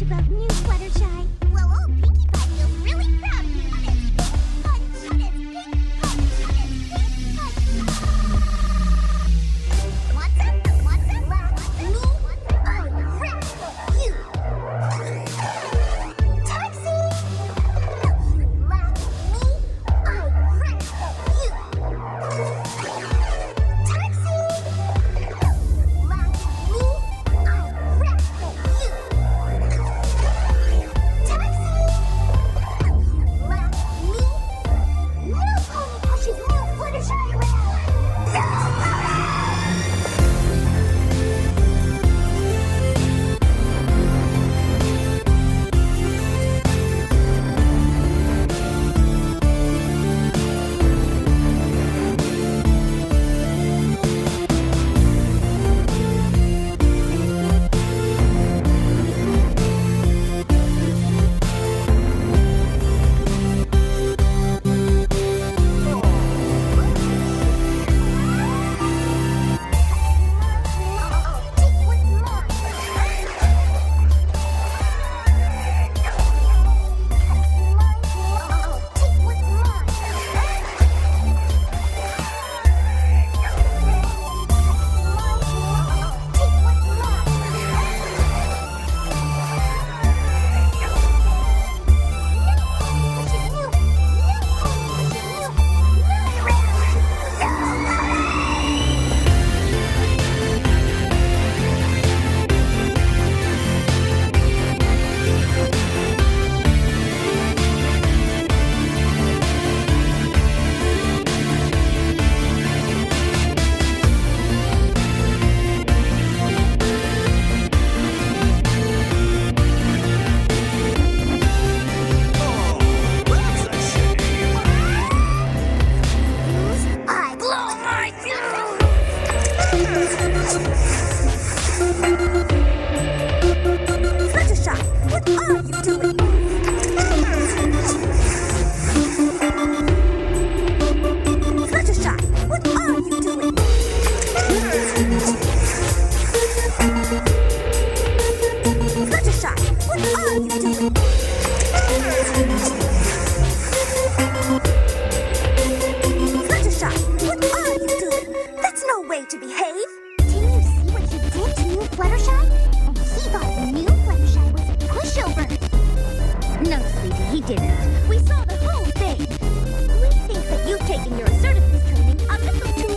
much about new Fluttershy. Well, old Pinkie Pie feels really proud of you. On its pink punch, on its pink punch. What's up? What's up? Me? I wreck you. Taxi! You laugh at me? I wreck you. Taxi! Laugh at me? I wreck you. Taxi! Laugh at me? No pony pushes new Fluttershy around. I blow my Fluttershy, what are you doing? Fluttershy, what are you doing? Fluttershy, what are you doing? Fluttershy, what are you doing? That's no way to behave. Didn't you see what he did to new Fluttershy? And he thought new Fluttershy was a pushover. No, sweetie, he didn't. We saw the whole thing. We think that you've taken your assertiveness training a little too